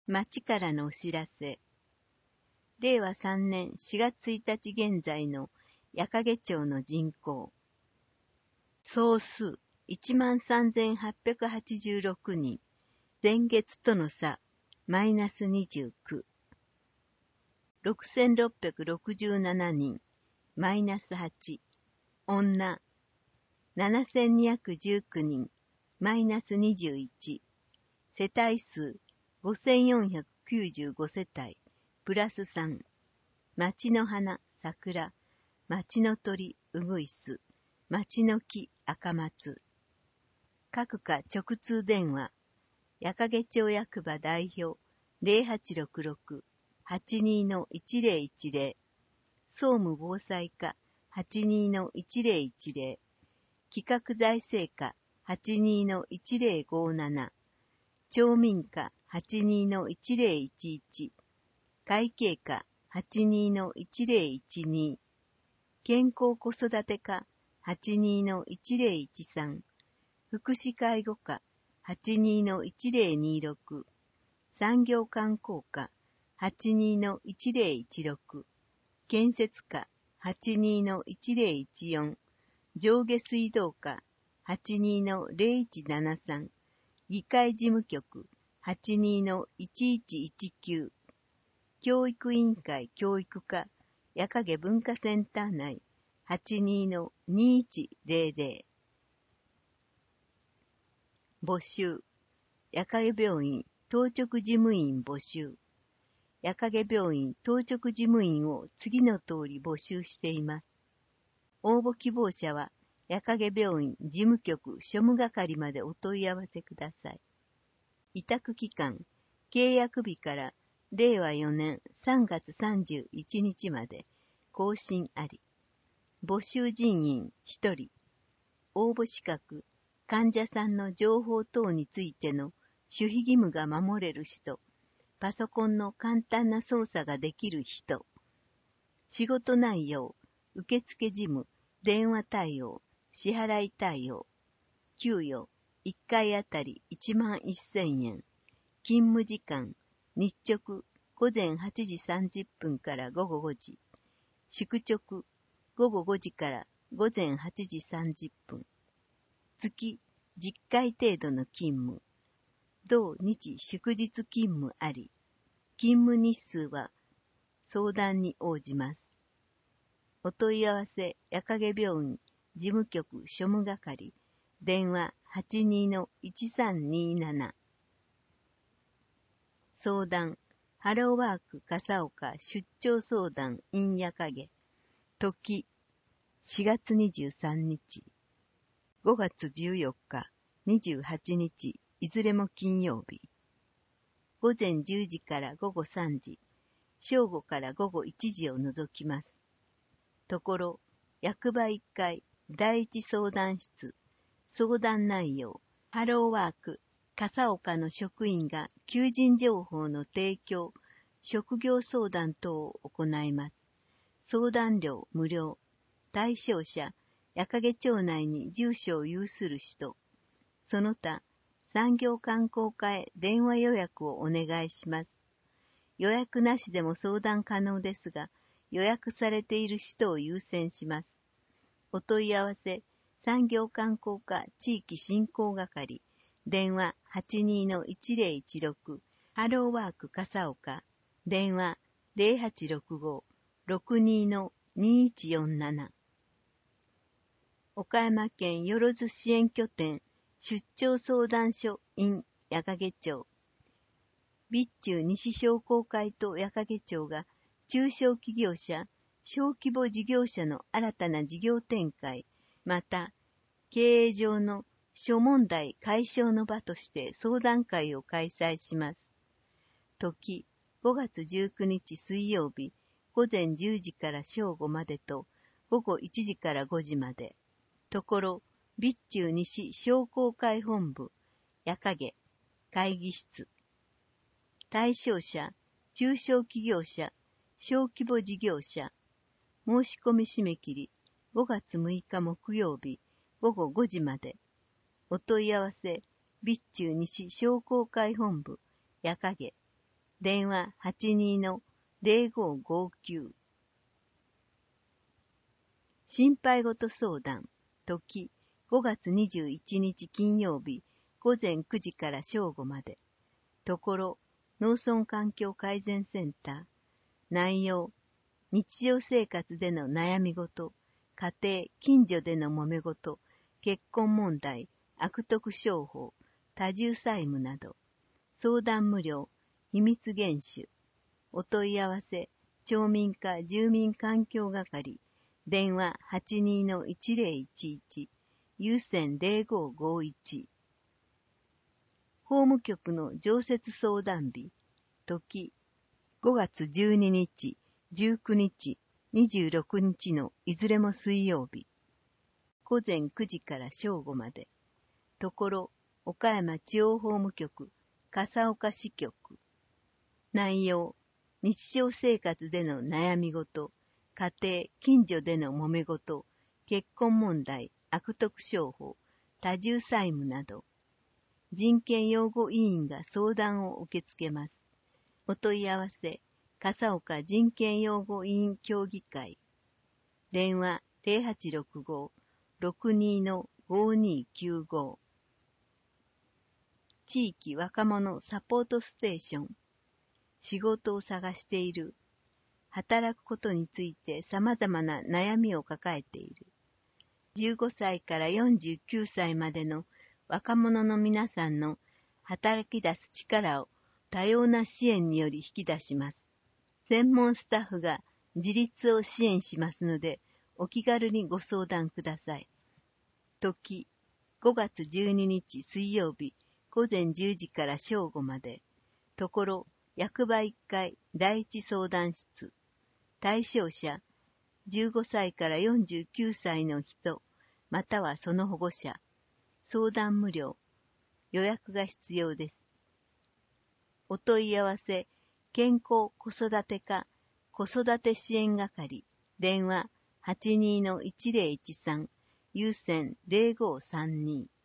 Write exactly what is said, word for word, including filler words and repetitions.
町からのお知らせ。れいわさんねんしがつついたち現在の矢掛町の人口。総数いちまんさんぜんはっぴゃくはちじゅうろくにん。前月との差、マイナスにじゅうきゅう。ろくせんろっぴゃくろくじゅうななにん、マイナスはち。女、ななせんにひゃくじゅうきゅうにん、マイナスにじゅういち。世帯数ごせんよんひゃくきゅうじゅうごせたい、プラスさん。町の花、桜。町の鳥、うぐいす。町の木、赤松。各課直通電話。矢掛町役場代表ゼロはちろくろく はちにー いちゼロいちゼロ。総務防災課 はちにー いちゼロいちゼロ。企画財政課 はちにー いちゼロごなな。町民課 はちにー いちゼロいちいち。会計課 はちにー いちゼロいちに。健康子育て課 はちにー いちゼロいちさん。福祉介護課 はちにー いちゼロにろく。産業観光課 はちにー いちゼロいちろく。建設課 はちにー いちゼロいちよん。上下水道課 はちにー ゼロいちななさん。議会事務局 はちにー いちいちいちきゅう。教育委員会教育課矢掛文化センター内 はちにー にいちゼロゼロ。募集。矢掛病院当直事務員募集。矢掛病院当直事務員を次の通り募集しています。応募希望者は矢掛病院事務局庶務係までお問い合わせください。委託期間、契約日かられいわよねんさんがつさんじゅういちにちまで更新あり。募集人員ひとり。応募資格、患者さんの情報等についての守秘義務が守れる人、パソコンの簡単な操作ができる人。仕事内容、受付事務、電話対応、支払い対応。給与、いっかいあたりいちまんせんえん。勤務時間、日直ごぜんはちじさんじゅっぷんからごごごじ。宿直、ごごごじからごぜんはちじさんじゅっぷん。月じゅっかい程度の勤務。同日祝日勤務あり。勤務日数は相談に応じます。お問い合わせ矢掛病院事務局庶務係。電話 はちにー いちさんにーなな。相談、ハローワーク笠岡出張相談 in 矢掛。時、しがつにじゅうさんにち。ごがつじゅうよっか、にじゅうはちにち、いずれも金曜日。ごぜんじゅうじからごごさんじ、正午からごごいちじを除きます。ところ、役場いっかい、だいいち相談室、相談内容、ハローワーク、笠岡の職員が求人情報の提供、職業相談等を行います。相談料無料。対象者、矢掛町内に住所を有する人。その他、産業観光課へ電話予約をお願いします。予約なしでも相談可能ですが、予約されている人を優先します。お問い合わせ、産業観光課地域振興係、電話 はちにー いちゼロいちろく、ハローワーク笠岡、電話 ゼロはちろくご ろくにー にいちよんなな。岡山県よろず支援拠点出張相談所 in 矢掛町。備中西商工会と矢掛町が中小企業者、小規模事業者の新たな事業展開、また経営上の諸問題解消の場として相談会を開催します。時、ごがつじゅうくにち水曜日、ごぜんじゅうじから正午までと、ごごいちじからごじまで。ところ、備中西商工会本部、矢掛、会議室。対象者、中小企業者、小規模事業者。申し込み締め切り、ごがつむいか木曜日、ごごごじまで。お問い合わせ、備中西商工会本部、矢掛。 電話 はちにーのゼロごーごーきゅう。心配事相談、時、ごがつにじゅういちにち金曜日、ごぜんくじから正午まで。ところ、農村環境改善センター。内容、日常生活での悩み事、家庭、近所での揉め事、結婚問題、悪徳商法、多重債務など。相談無料、秘密厳守。お問い合わせ、町民課住民環境係。電話 はちにーのいちゼロいちいち、有線ゼロごーごーいち。法務局の常設相談日、時、ごがつじゅうににち、じゅうくにち、にじゅうろくにちのいずれも水曜日。ごぜんくじから正午まで。ところ、岡山地方法務局、笠岡支局。内容、日常生活での悩み事、家庭、近所での揉め事、結婚問題、悪徳商法、多重債務など。人権擁護委員が相談を受け付けます。お問い合わせ、笠岡人権擁護委員協議会。電話ゼロはちろくごーろくにーのごーにーきゅうご。地域若者サポートステーション。仕事を探している。働くことについて様々な悩みを抱えている。じゅうごさいからよんじゅうきゅうさいまでの若者の皆さんの働き出す力を多様な支援により引き出します。専門スタッフが自立を支援しますので、お気軽にご相談ください。時、ごがつじゅうににち水曜日、ごぜんじゅうじから正午まで。ところ、役場いっかいだいいち相談室。対象者、じゅうごさいからよんじゅうきゅうさいの人、またはその保護者。相談無料。予約が必要です。お問い合わせ、健康子育て課子育て支援係。電話 はちにーのいちゼロいちさん、有線ゼロごーさんに。